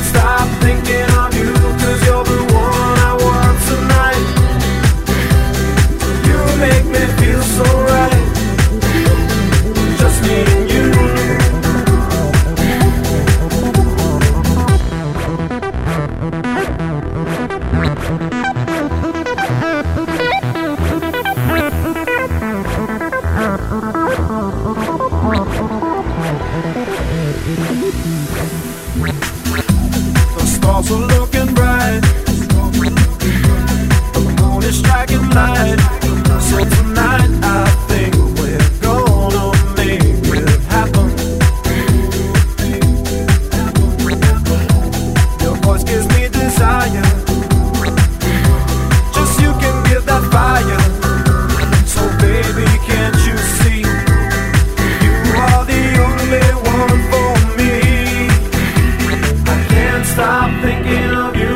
stop thinking of you, 'cause you're the one I want tonight. You make me feel so right, just me and you. The stars are looking bright, the moon is striking light. So tonight I think we're gonna make it happen. Your voice gives me desire, just you can give that fire. So baby, can't you see, you are the only one for me. I can't stop thinking of you,